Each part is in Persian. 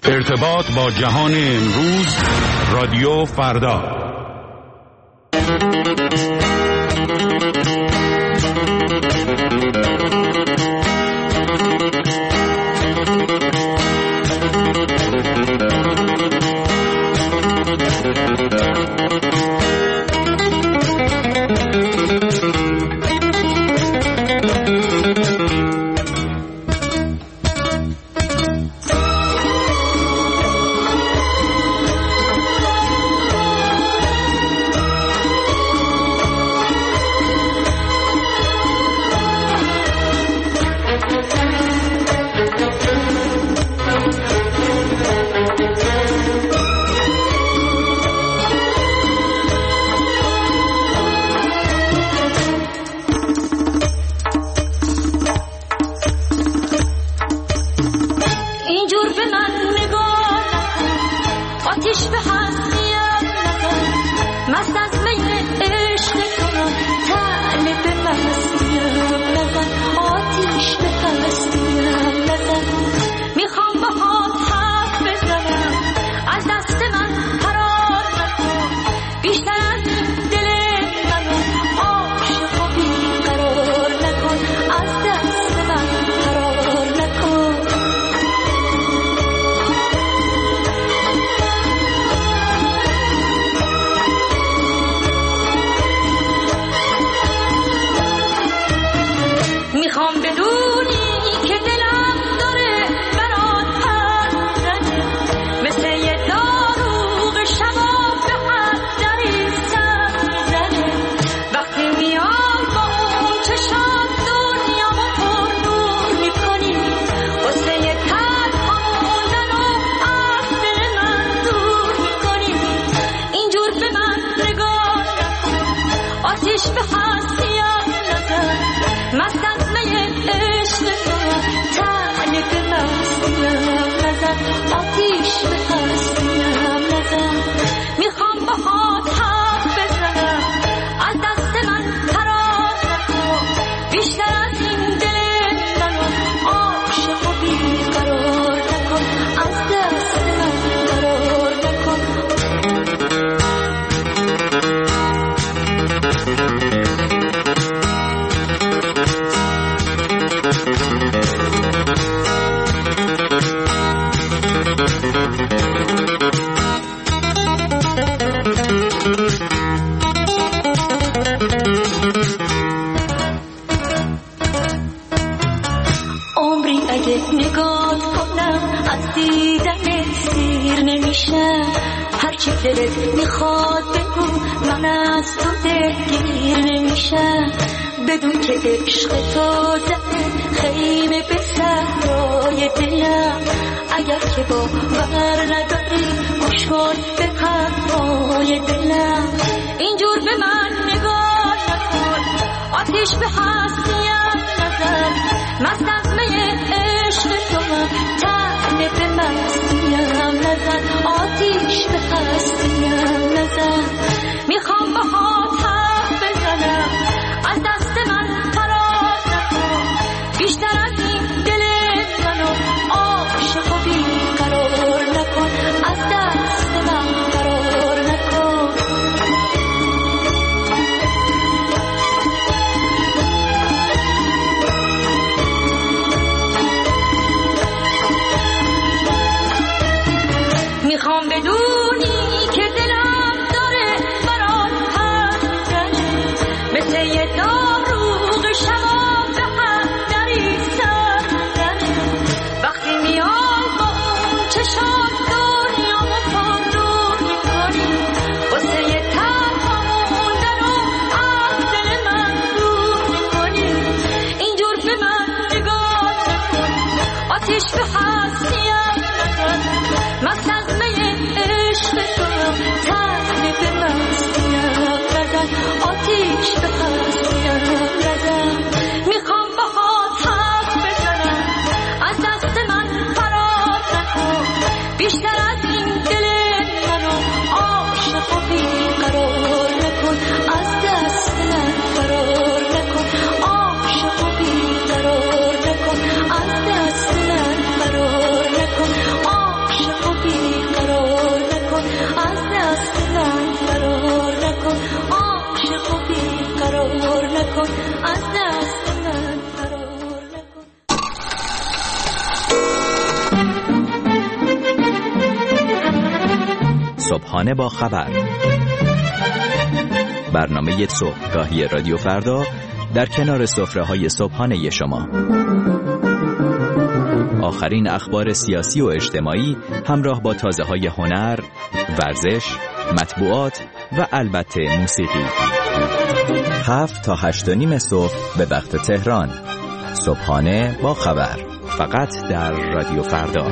ارتباط با جهان امروز، رادیو فردا. صبحانه با خبر، برنامه صبحگاهی رادیو فردا در کنار سفره‌های صبحانه شما. آخرین اخبار سیاسی و اجتماعی همراه با تازه‌های هنر، ورزش، مطبوعات و البته موسیقی. 7 تا 8:30 صبح به وقت تهران. صبحانه با خبر، فقط در رادیو فردا.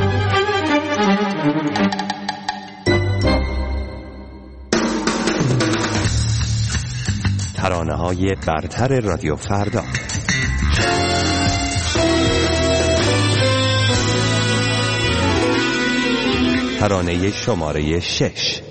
ترانه‌های برتر رادیو فردا. ترانه شماره 6.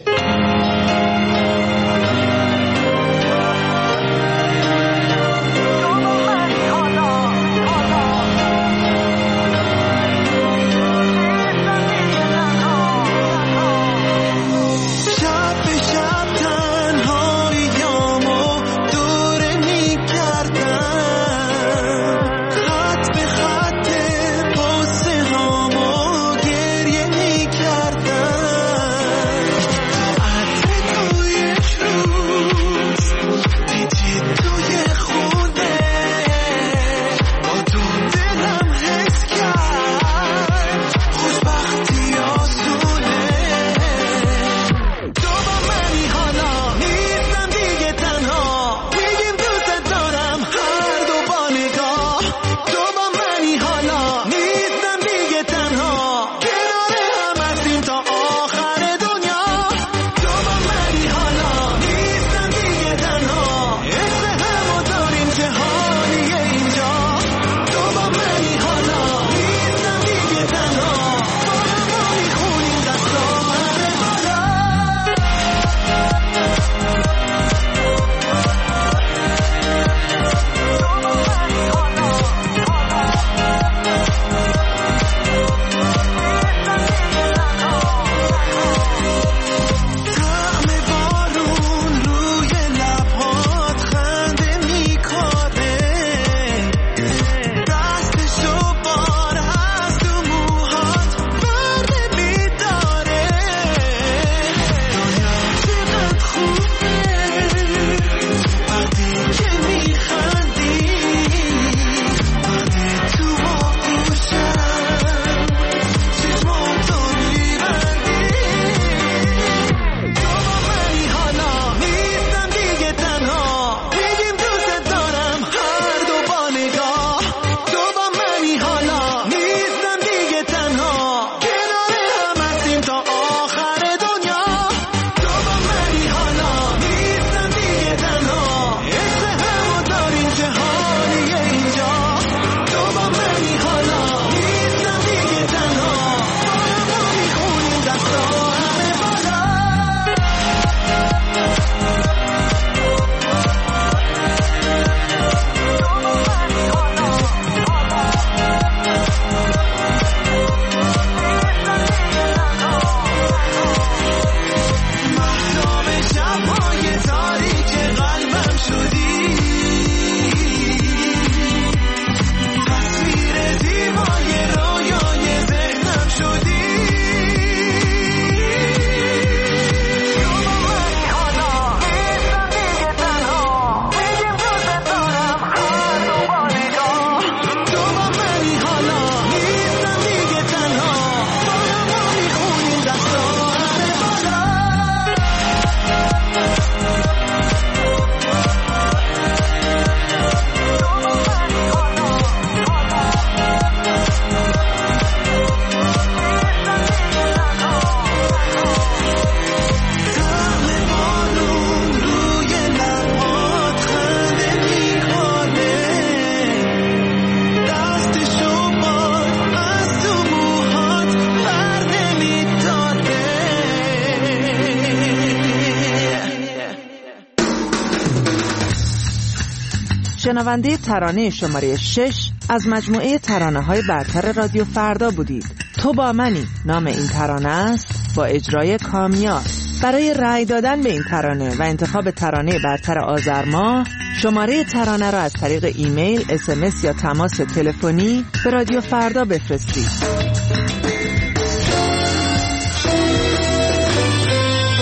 شنونده ترانه شماره 6 از مجموعه ترانه‌های برتر رادیو فردا بودید. تو با منی نام این ترانه است، با اجرای کامیار. برای رأی دادن به این ترانه و انتخاب ترانه برتر آذر ماه، شماره ترانه را از طریق ایمیل، SMS یا تماس تلفنی به رادیو فردا بفرستید.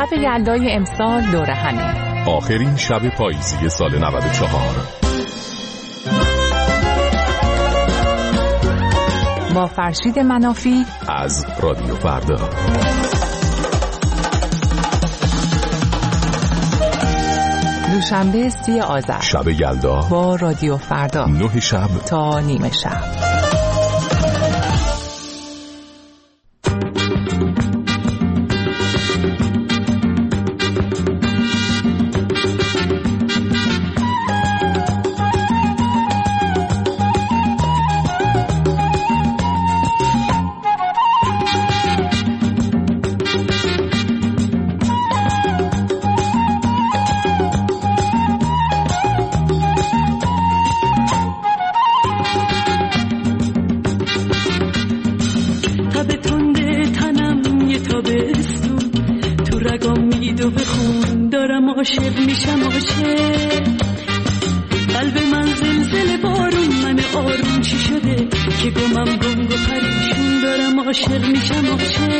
شب یلدای امسال دوره همین، آخرین شب پاییزی سال 94. با فرشید منافی از رادیو فردا. دوشنبه 30 آذر، شب یلدا با رادیو فردا، 9 شب تا نیمه شب. عاشق میشم عاشق، قلب من زلزله بارون، من آروم چی شده که گمم گنگ و پریشون دارم عاشق میشم عاشق.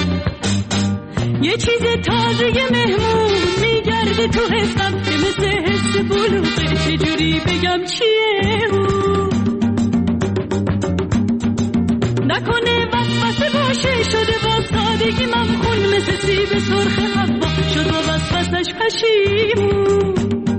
یه چیز تازه مهمون میگرده تو حسم که مثل حس بلوغه، چجوری بگم چیه اون؟ نکنه وسوسه باشه شده با سادگی ممخون، مثل سیب سرخ حوا شد با وسوسش پشیمون.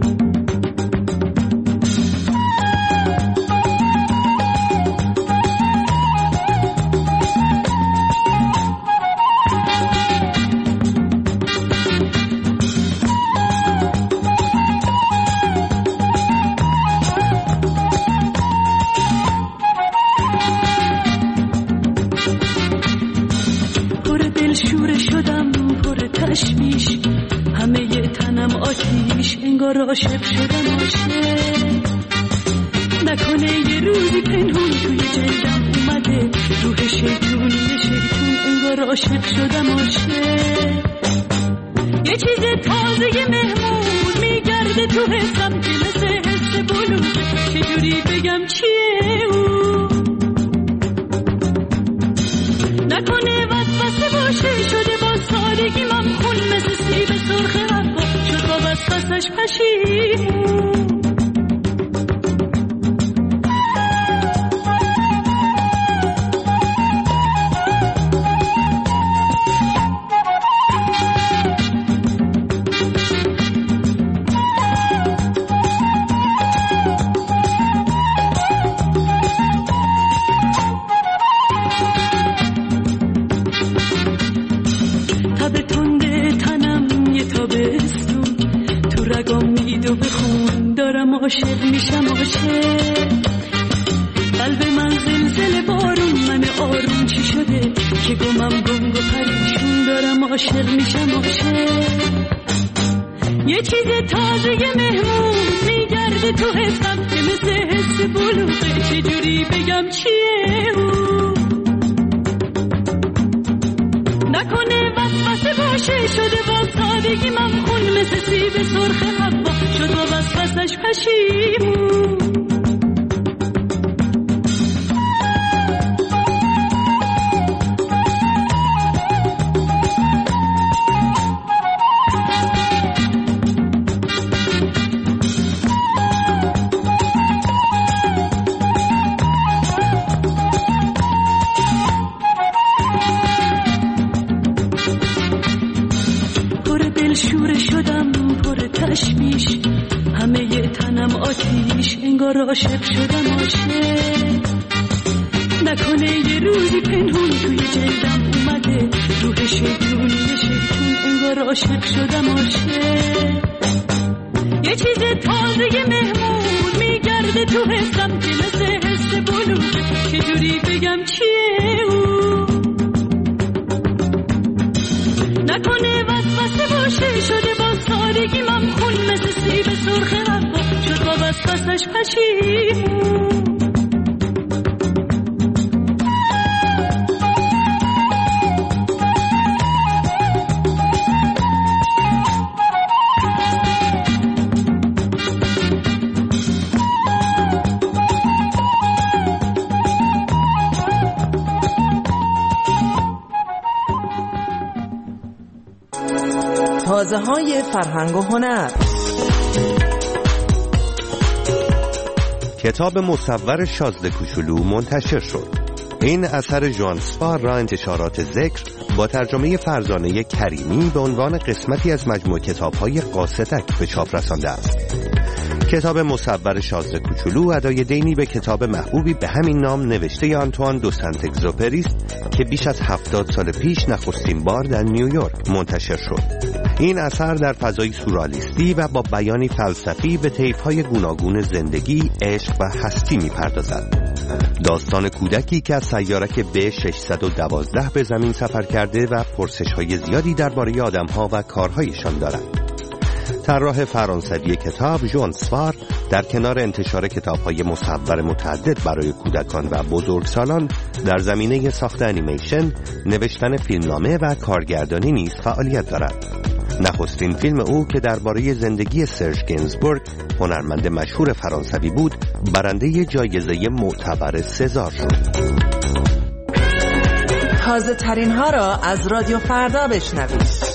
انگار عاشق شدم عاشق، نکنه یه روزی پنهون توی جلدم اومده روح شیطون انگار عاشق شدم عاشق. یه چیز تازه مهمون میگرده تو حسم که مثل حس بلوغه، چجوری بگم چیه اون؟ نکنه وسوسه باشه شده با سادگی ممخون، مثل سیب سرخ حوا شد با وسوسش پشیمون. عاشق میشم عاشق، قلب من زلزله بارون، من آروم چی شده که گمم گنگ و پریشون دارم عاشق میشم عاشق. یه چیز تازه مهمون میگرده تو حسم که مثل حس بلوغه، چجوری بگم چیه اون؟ نکنه وسوسه باشه شده با سادگی ممخون، مثل سیب سرخ حوا شد با وسوسش پشیمون. انگار عاشق شدم عاشق، نکنه یه روزی پنهون توی جلدم اومده روح شیطون انگار عاشق شدم عاشق. یه چیز تازه مهمون میگرده تو حسم که مثل حس بلوغه، چجوری بگم چیه اون؟ نکنه وسوسه باشه شده با سادگی ممخون، مثل سیب سرخ حوا شد با وسوسش پشیمون. تازه‌های فرهنگ و هنر. کتاب مصور شازده کوچولو منتشر شد. این اثر ژان سپار را انتشارات ذکر با ترجمه فرزانه کریمی به عنوان قسمتی از مجموع کتاب‌های قاصدک به چاپ رسانده است. کتاب مصور شازده کوچولو ادای دینی به کتاب محبوبی به همین نام نوشته آنتوان دو سنت اگزوپری است که بیش از 70 سال پیش نخستین بار در نیویورک منتشر شد. این اثر در فضای سورئالیستی و با بیانی فلسفی به طیف‌های گوناگون زندگی، عشق و هستی می‌پردازد. داستان کودکی که از سیارک B612 به زمین سفر کرده و پرسش‌های زیادی درباره آدم‌ها و کارهایشان دارد. طراح فرانسوی کتاب ژان سپار در کنار انتشار کتاب‌های مصور متعدد برای کودکان و بزرگسالان در زمینه ساخت انیمیشن، نوشتن فیلمنامه و کارگردانی نیز فعالیت دارد. نخستین فیلم او که درباره زندگی سرژ گینزبورگ، هنرمند مشهور فرانسوی بود، برنده جایزه معتبر سزار شد. تازه ترین ها را از رادیو فردا بشنوید.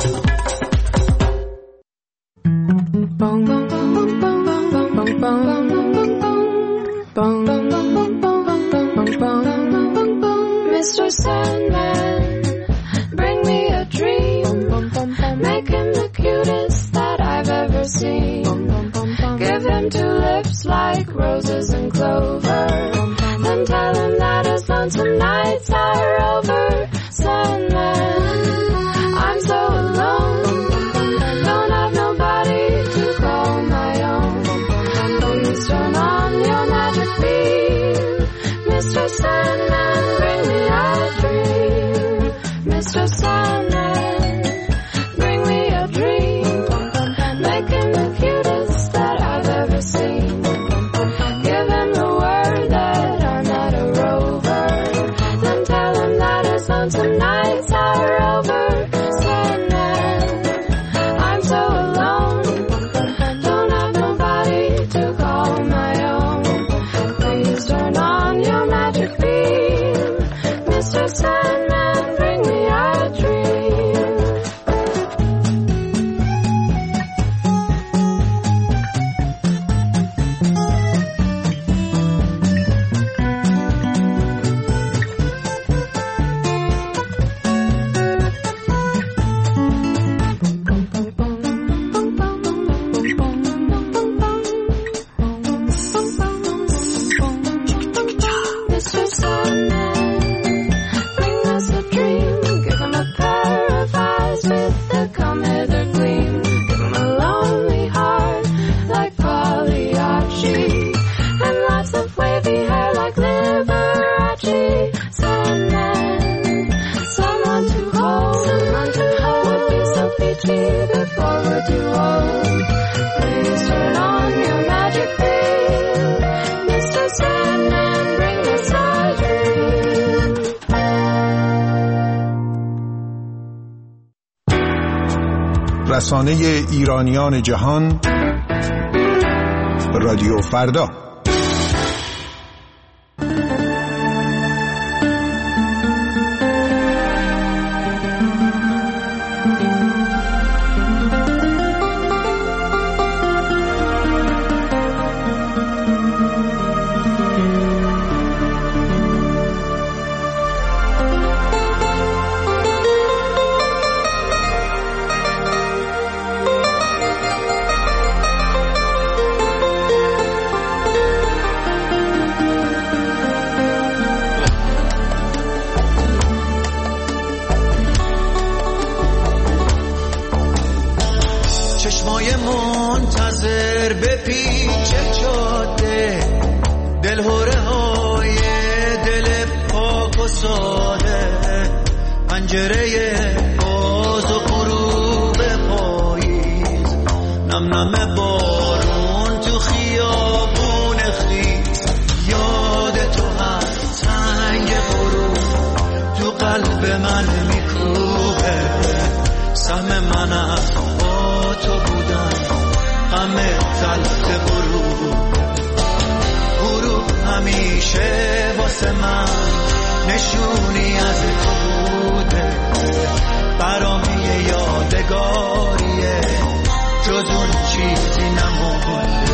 Mr. Sandman, bring me a dream. Make him the cutest that I've ever seen. Give him two lips like roses and clover. Then tell him that his lonesome nights are over. Sandman, I'm so alone. Don't have nobody to call my own. Please turn on your magic beam. Mr. Sandman, bring me a dream. Mr. Sandman, bring me a dream. Make him the cutest that I've ever seen. Give him the word that I'm not a rover. Then tell him that his lonesome nights are over. Sandman, I'm so alone. Don't have nobody to call my own. Please turn on your magic beam. Mr. Sandman, bring me a dream. Mr. Sandman, bring us a dream. Give him a pair of eyes with the come hither gleam. Give him a lonely heart like Pagliacci, and lots of wavy hair like Liberace. Sandman, someone to hold would be so peachy before we're too old. Please turn on your magic beam. Mr. Sandman, bring us a dream. رسانه ایرانیان جهان، رادیو فردا. چشمای منتظر به پیچ جاده، دلهوره های دل پاک و ساده، پنجره باز و غروب پاییز، نم نم بارون تو خیابون خیز، یاد تو هست تنگ غروب تو قلب من میکوبه، سهم منم با تو بودن غم تلخ غروب همیشه واسه من نشونی از تو بوده، برام یه یادگاریه چیزی نمونده.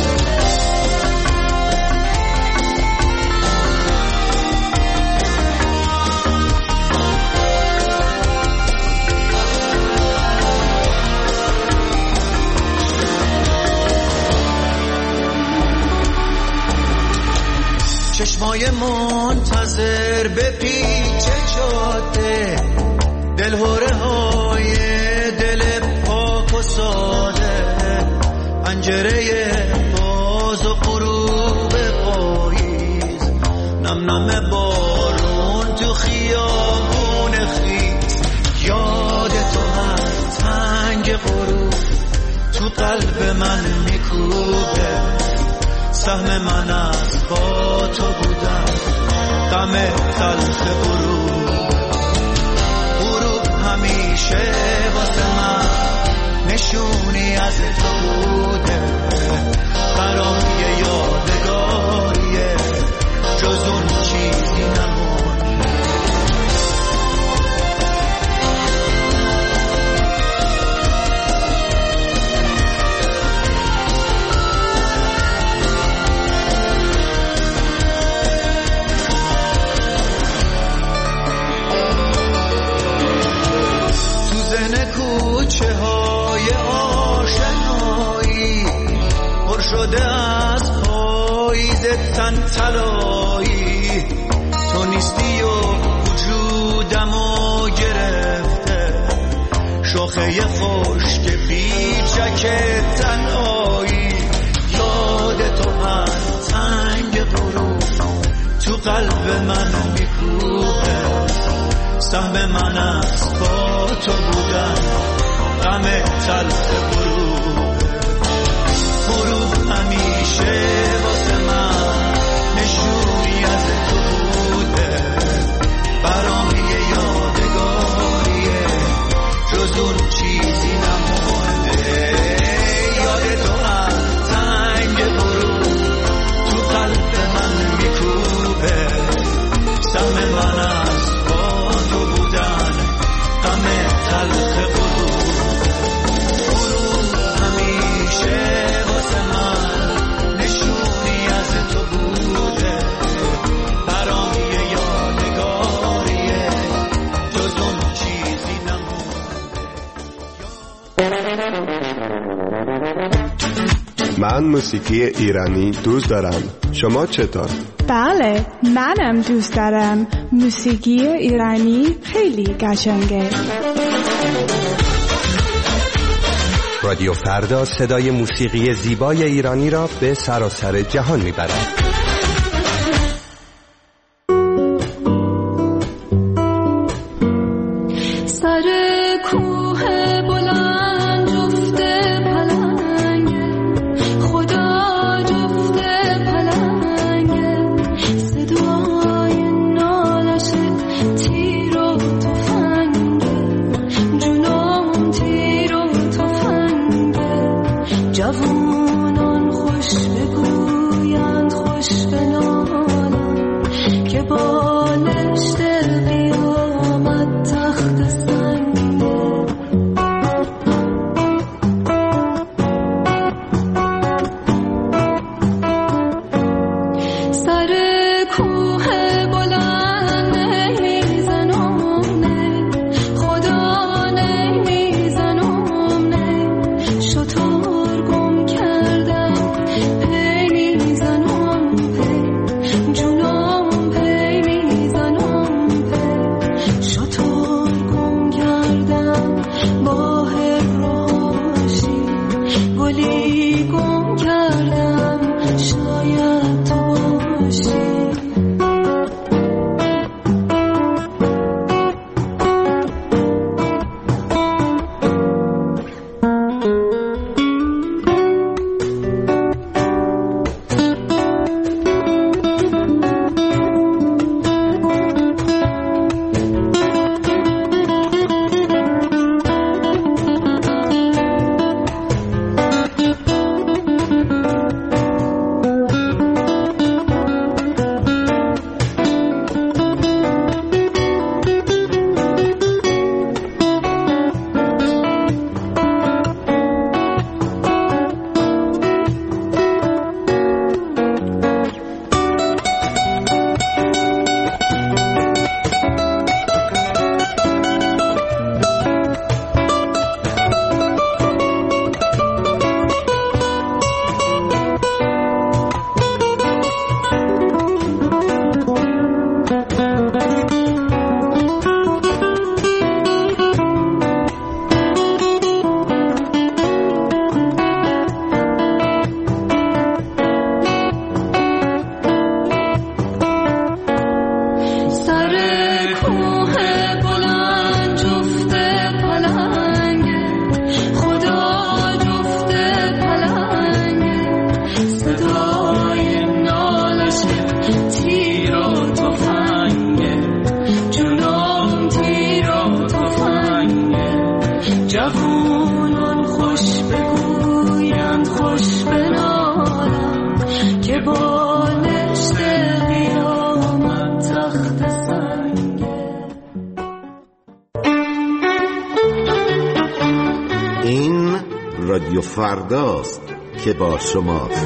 چشمای منتظر به پیچ جاده، دلهوره های دل پاک و ساده، پنجره باز و غروب پاییز، نم نم بارون تو خیابون خیز، یاد تو هر تنگ غروب تو قلب من میکوبه، سهم من از با تو بودن، غم تلخ غروب همیشه واسه من نشونی از تو بوده، برام یه یادگاریه جز اون چیزی نمونده. کوچه های آشنایی پر شده از پاییز تن طلایی، تو نیستی و وجودمو گرفته، شاخه خشک پیچک تنهایی، یاد تو هر تنگ غروب تو قلب من میکوبه، سهم من از با تو بودن، غم تلخ غروب همیشه واسه من نشونی از تو بوده، برام یه یادگاریه جز اون چیزی نمونده، یاد تو هر تنگ غروب تو قلب من میکوبه، سهم من از با تو بودن، غم تلخ غروب همیشه واسه من نشونی از تو بوده، برام یه یادگاریه جز اون چیزی نمونده. من موسیقی ایرانی دوست دارم. شما چطور؟ بله، منم دوست دارم. موسیقی ایرانی خیلی قشنگه. رادیو فردا صدای موسیقی زیبای ایرانی را به سراسر جهان میبرد. جوانان خوش بگویند خوش بنالند که بالشت قیامت تخت سنگه. سر کوه بلند نمیزنونه، خدا نمیزنونه، شطور گم کردم پی میزنم پی، جونم پی میزنم پی، شطور گم کردم با هراشی، گلی گم کردم شاید تو باشی. فرداست که با شماست.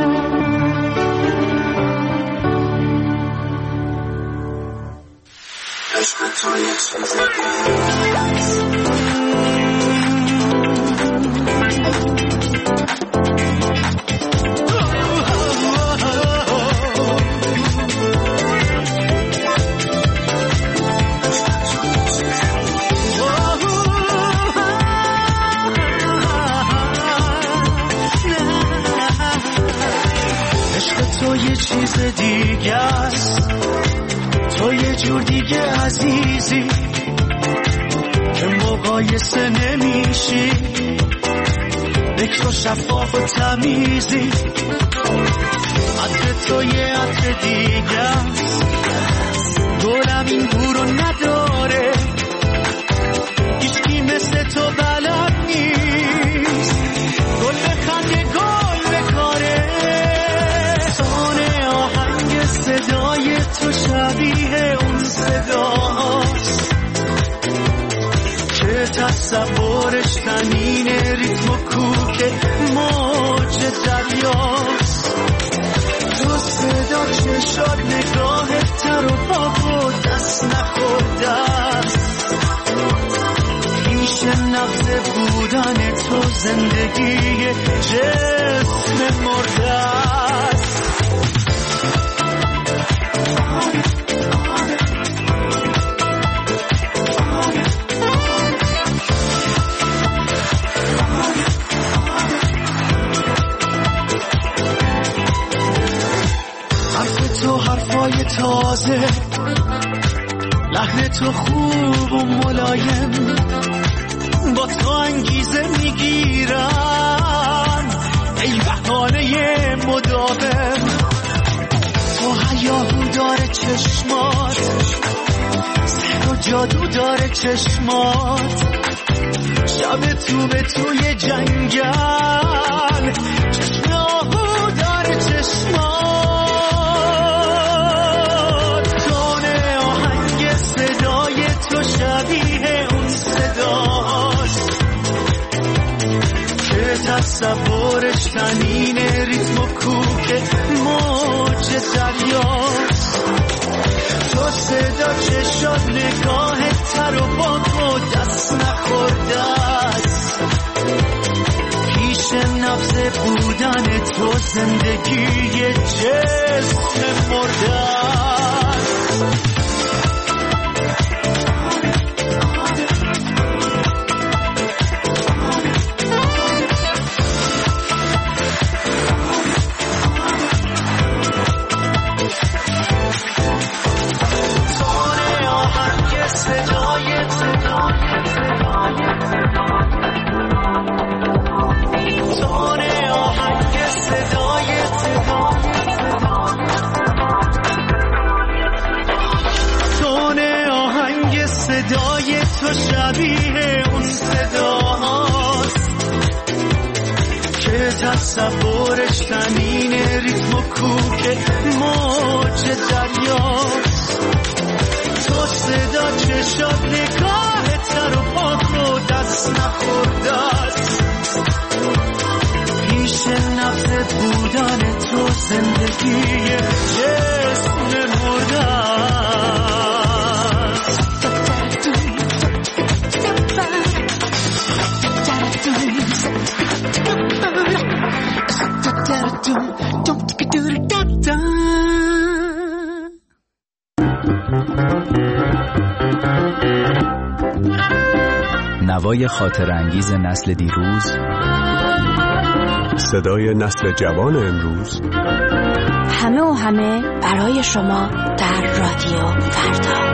تو یه چیز دیگه است، تو یه جور دیگه عزیزی که مقایسه نمیشی، بکر و شفاف و تمیزی. عطر تو یه عطر دیگه است، گلم این بو رو نداره، هیچکی مثل تو بلد نیست، گل بخنده گل بکاره. صدای تو شبیه اون صداست که تصورش تنین ریتم و کوک موج دریاست. تو صدا چشات نگاهت تر و پاک و دست نخورده است، پیش نبض بودن تو زندگی جسم مرده است. تو حرفای تازه، لحن تو خوب و ملایم، با تو انگیزه میگیرم، ای بهانه مداوم. تو هیاهو داره چشمات، سحر و جادو داره چشمات، شب تو به توی جنگل، چشم آهو داره چشمات. شبیه اون صداست که تصورش تنین ریتم و کوک موج دریاست. تو صدا چشات نگاهت تر و پاک و دست نخورده است، پیش نبض بودن تو زندگی جسم مرده است. صدای تو شبیه اون صداست که تصورش تنین ریتم و کوک موج دریاست. تو صدا چشات نگاهت تر و پاک و دست نخورده است، پیش نبض بودن تو زندگی جسم مرده است. نوای خاطرانگیز نسل دیروز، صدای نسل جوان امروز، همه و همه برای شما در رادیو فردا.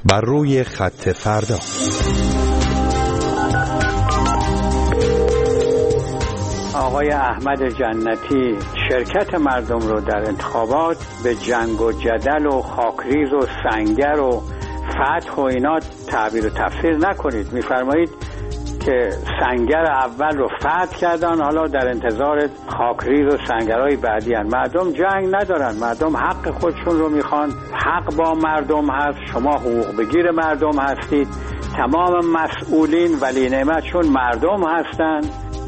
بر روی خط فردا. آقای احمد جنتی شرکت مردم رو در انتخابات به جنگ و جدل و خاکریز و سنگر و فتح و اینا تعبیر و تفسیر نکنید. میفرمایید که سنگر اول رو فتح کردن، حالا در انتظار خاکریز و سنگرهای بعدی هن. مردم جنگ ندارن، مردم حق خودشون رو میخوان، حق با مردم هست، شما حقوق بگیر مردم هستید، تمام مسئولین ولی نعمتشون مردم هستن.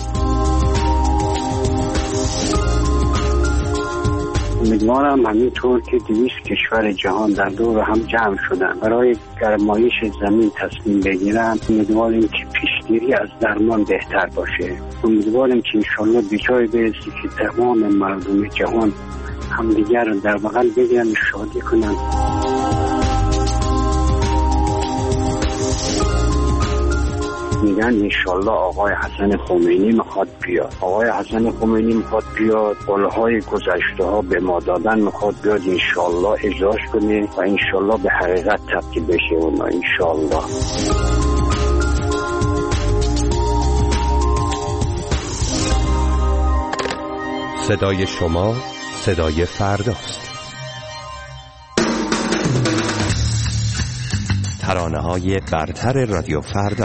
امیدوارم همینطور که 200 کشور جهان در دور هم جمع شدن برای گرمایش زمین تصمیم بگیرن، امیدواریم که پیشگیری از درمان بهتر باشه. امیدواریم که انشالله به جای برسی که تمام مردم جهان همدیگر رو در بغل بگیرن و شادی کنن. میگن انشالله آقای حسن خمینی میخواد بیاد. آقای حسن خمینی میخواد بیاد، قولهای گذشته ها به ما دادن میخواد بیاد، انشالله اجراش کنه و انشالله به حقیقت تبدیل بشه اونا انشالله. صدای شما صدای فرداست. ترانه‌های برتر رادیو فردا.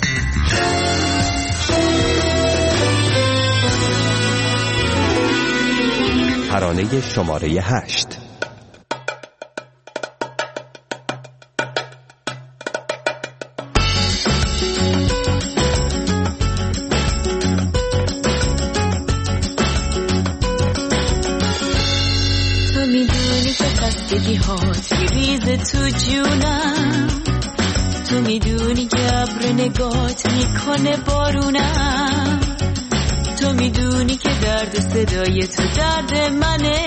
ترانه شماره 8. تو میدونی که خستگی هات میریزه تو جونم، تو میدونی که ابر نگات میکنه بارونم، تو میدونی که درد صدای تو درد منه،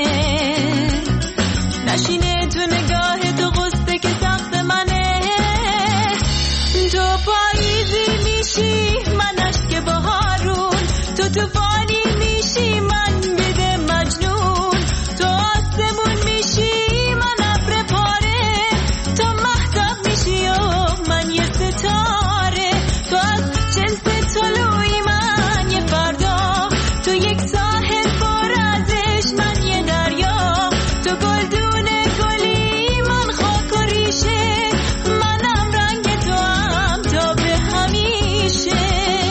نشینه تو نگاه تو غصه که سخت منه، تو پاییزی میشی من اشک بهارون، تو طوفانی میشی من بده مجنون، تو آسمون میشی من ابر پاره، تو مهتاب میشی و من یه ستاره، تو از جنس طلوعی من یه فردا، تو یک ساحل پر ازش من یه دریا، تو گلدون گلی من خاک و ریشه، منم رنگ تو هم تا به همیشه.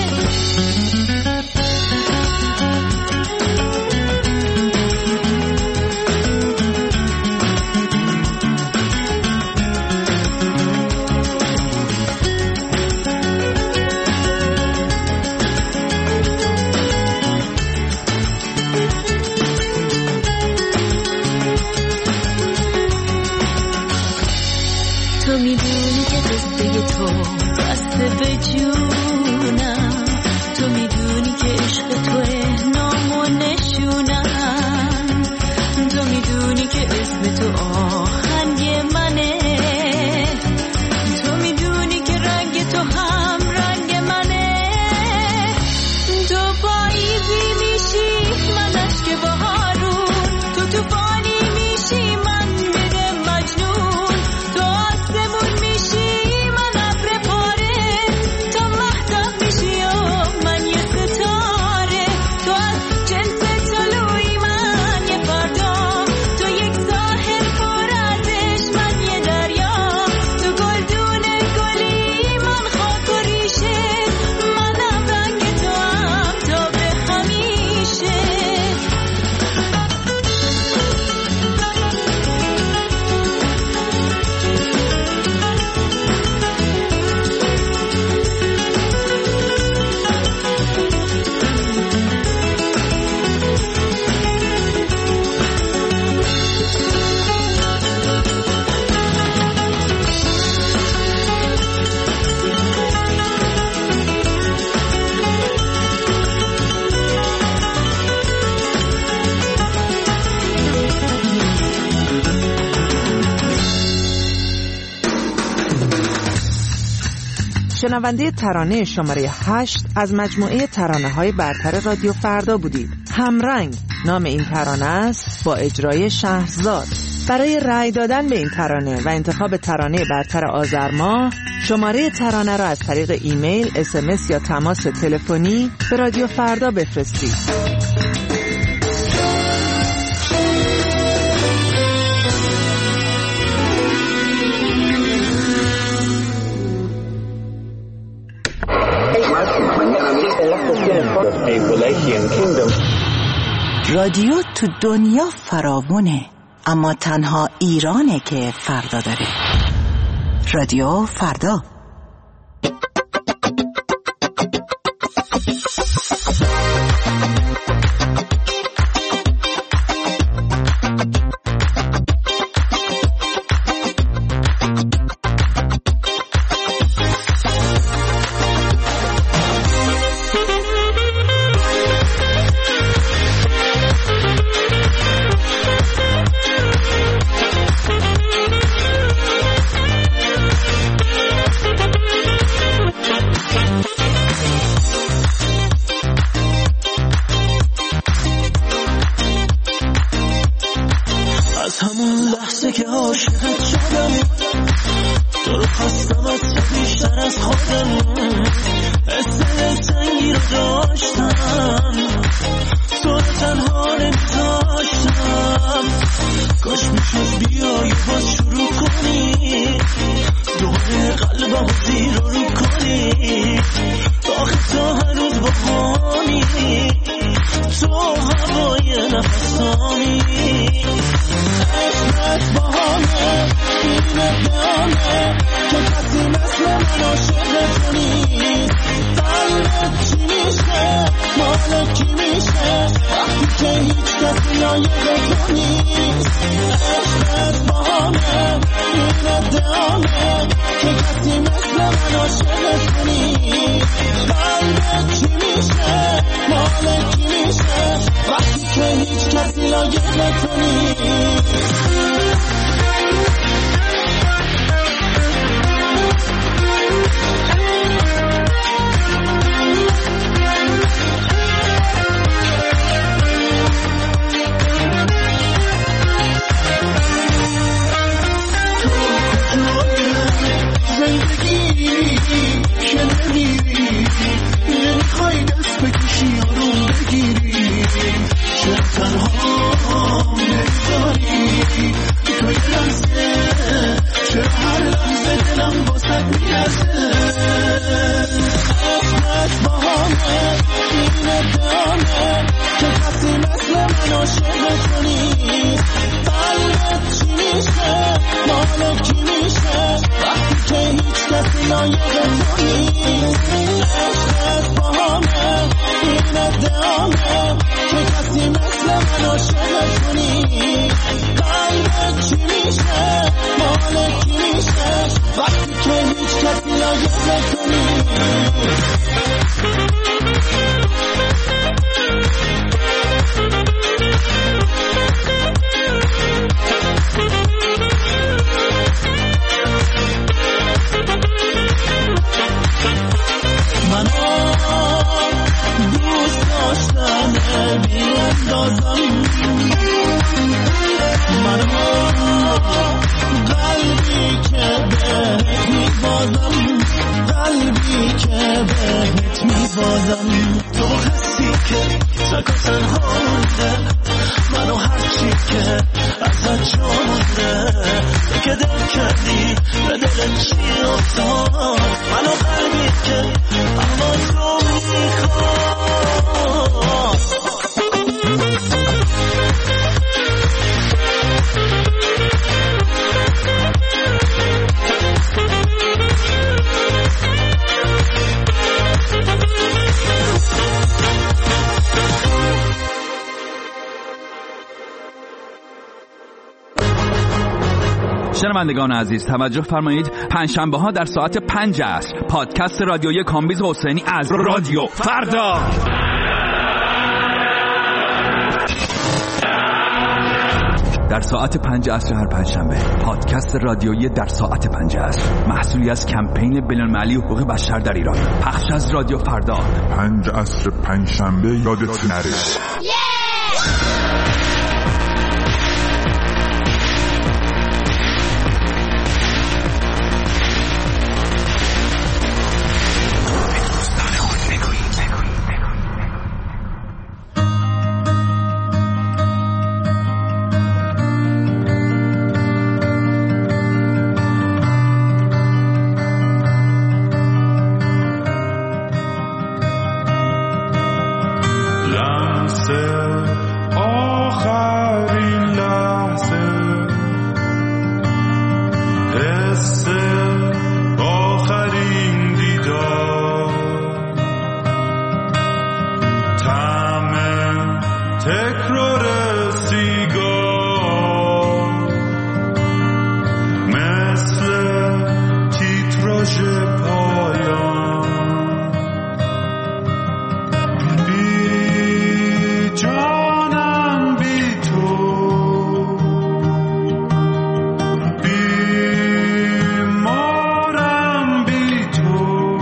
تو میدونی که قصه تو بسته به جونم، تو میدونی که عشق توه نام و نشونم، تو میدونی که اسم تو آهنگ منه، تو میدونی که رنگ تو هم رنگ منه، تو پاییزی میشی من اشک بهارون، تو طوفانی میشی من بده مجنون، تو آسمون میشی من ابر پاره، تو مهتاب میشی و من یه ستاره، تو از جنس طلوعی من یه فردا، تو یک ساحل پر ازش من یه دریا، تو گلدون گلی من خاک و ریشه، منم رنگ تو هم تا به همیشه. شنونده ترانه شماره 8 از مجموعه ترانه‌های برتر رادیو فردا بودید. همرنگ نام این ترانه است با اجرای شهرزاد. برای رأی دادن به این ترانه و انتخاب ترانه برتر آذر ماه، شماره ترانه را از طریق ایمیل، SMS یا تماس تلفنی به رادیو فردا بفرستید. رادیو تو دنیا فراوونه، اما تنها ایرانه که فردا داره. رادیو فردا. شنوندگان عزیز توجه فرمایید، پنجشنبه ها در ساعت 5 عصر پادکست رادیویی کامبیز حسینی از رادیو فردا. در ساعت 5 عصر هر پنجشنبه پادکست رادیویی در ساعت 5 عصر، محصولی از کمپین بین‌المللی حقوق بشر در ایران، پخش از رادیو فردا. 5 عصر پنجشنبه یادت نره. آخرین لحظه حس آخرین دیدار طعم تکرار سیگار مثل تیتراژ پایان بی جانم بی تو بیمارم بی تو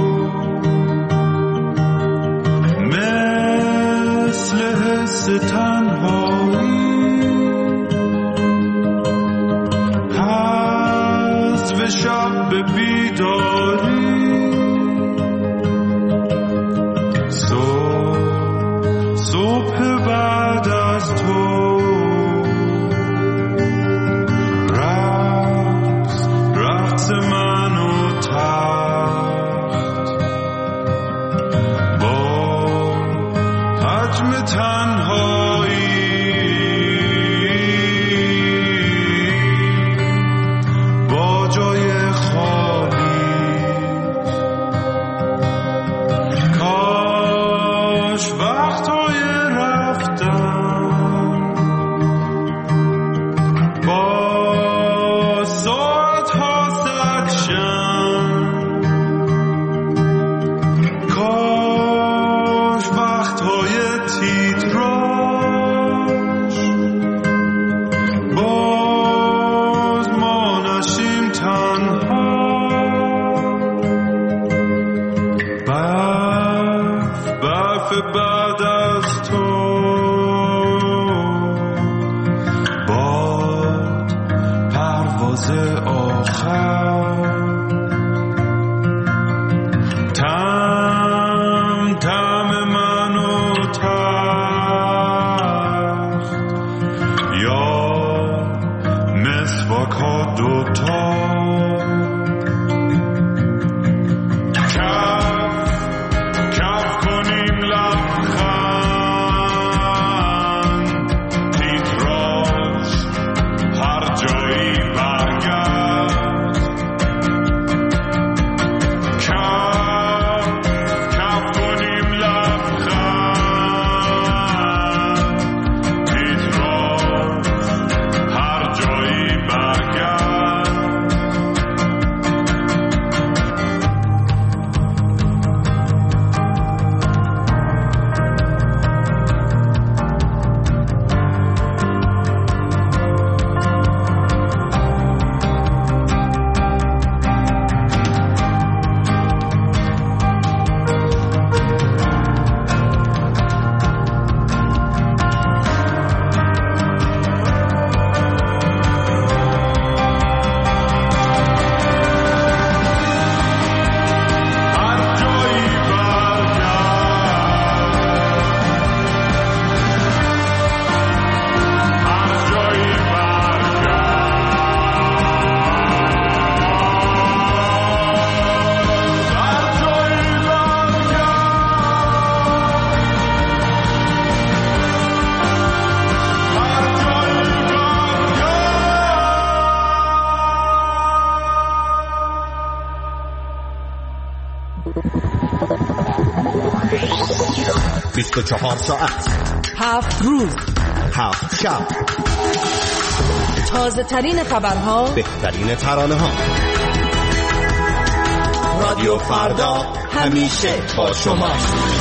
مثل حس تنهایی حذف شب به بیداری صبح بعد از تو رقص من و تخت با حجم تنهایی با جای خالی کاش وقتهای رفتن با ساعتها سرشن کاش وقتهای تیتراژ باز ما نشیم تنها برف بعد از تو باد پرواز آخر طعم من و تخت یا مسواک ها دوتا کف کنیم لبخند تیتراژ هر جایی برگرد کف کنیم لبخند تیتراژ هر جایی برگرد چهار ساعت 7 روز 7 شب تازه ترین خبرها بهترین ترانه ها رادیو فردا همیشه با شما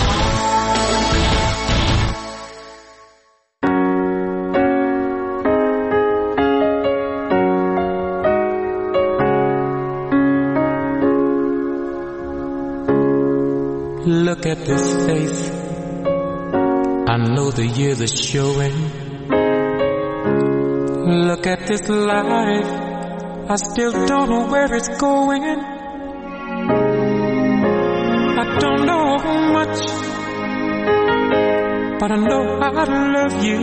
Look at this face. I know the years are showing. Look at this life. I still don't know where it's going. I don't know much, but I know I love you.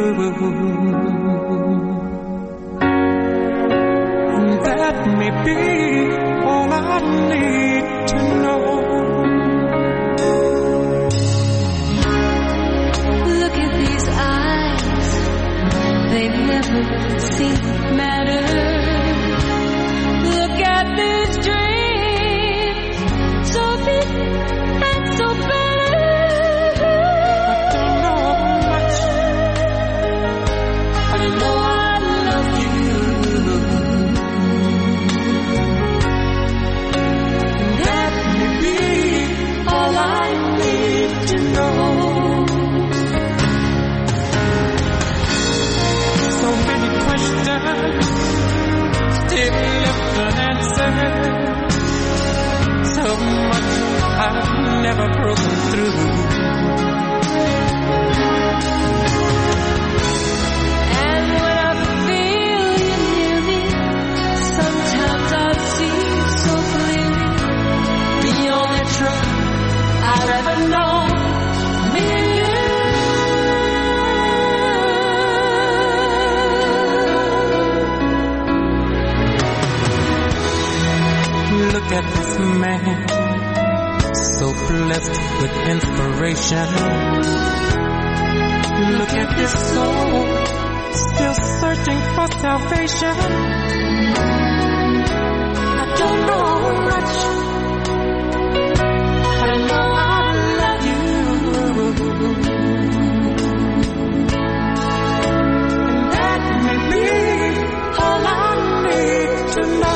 And that may be all I need to know. Look at these ever known. Me and you. Look at this man, so blessed with inspiration. Look at this soul, still searching for salvation. I don't know much, but I know I love you. And that may be all I need to know.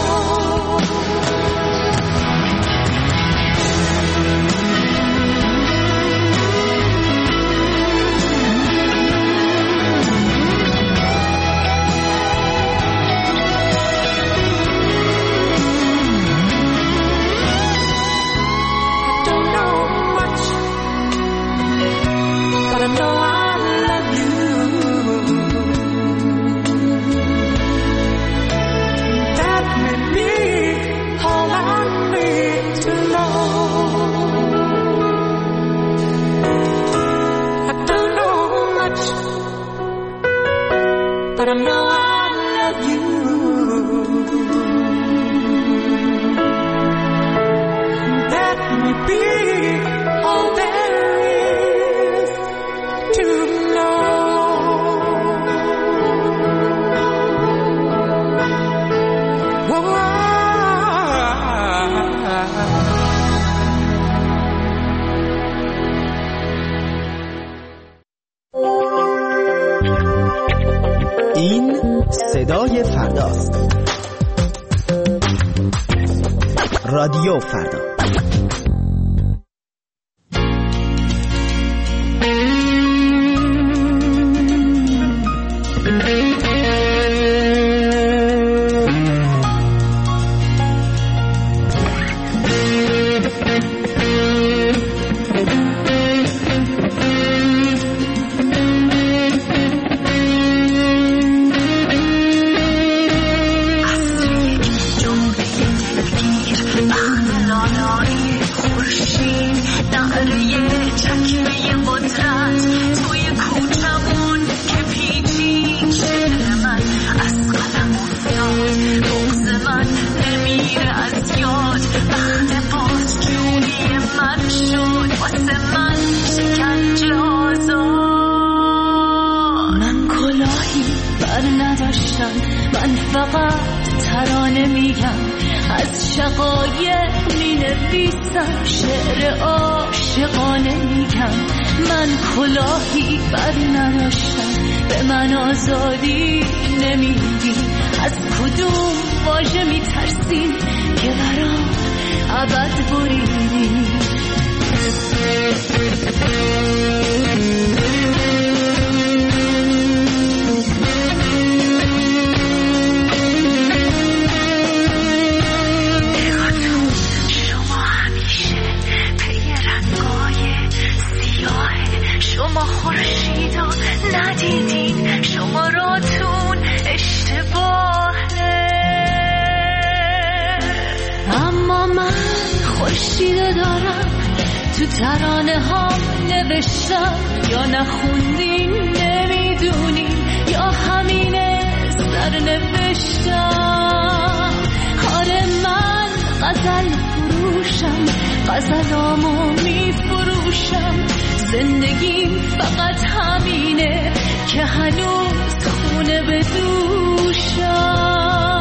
But I know I love you. That may be all there is to know. این صدای فرداست. رادیو فردا. من فقط ترانه میگم، از شقایق مینویسم، شعر عاشقانه میگم. من کلاهی بر نداشتم، به من آزادی نمیدی. از کدوم واژه میترسیم که برام ابد بریدی؟ شما خورشیدو ندیدین، شما راتون اشتباهه. اما من خورشیدو دارم، تو ترانه ها نوشتم. یا نخوندین نمیدونین، یا همینه سر نوشتم. آره من غزل فروشم، غزلامو میفروشم. زندگیم فقط همینه که هنوز خونه به دوشم.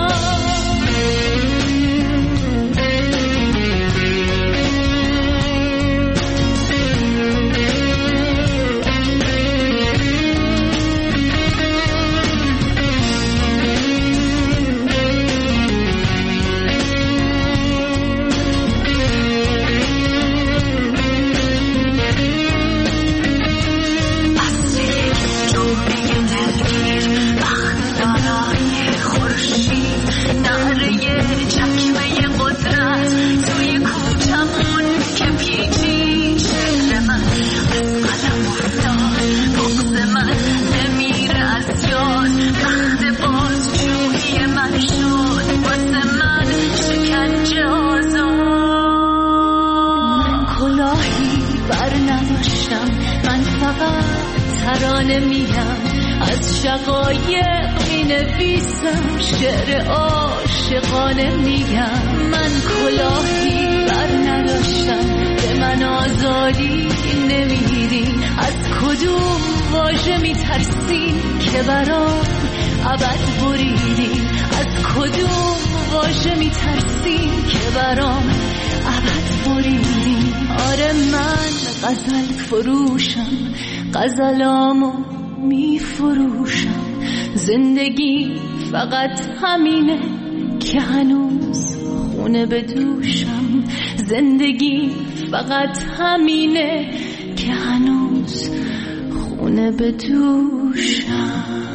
ترانه میگم، از شقایق مینویسم، شعر عاشقانه میگم. من کلاهی بر نداشتم، به من آزادی نمیدین. از کدوم واژه میترسین که برام ابد بریدین؟ از کدوم واژه میترسین که برام ابد بریدین؟ آره من غزل فروشم، غزلامو میفروشم. زندگی فقط همینه که هنوز خونه به دوشم. زندگی فقط همینه که هنوز خونه به دوشم.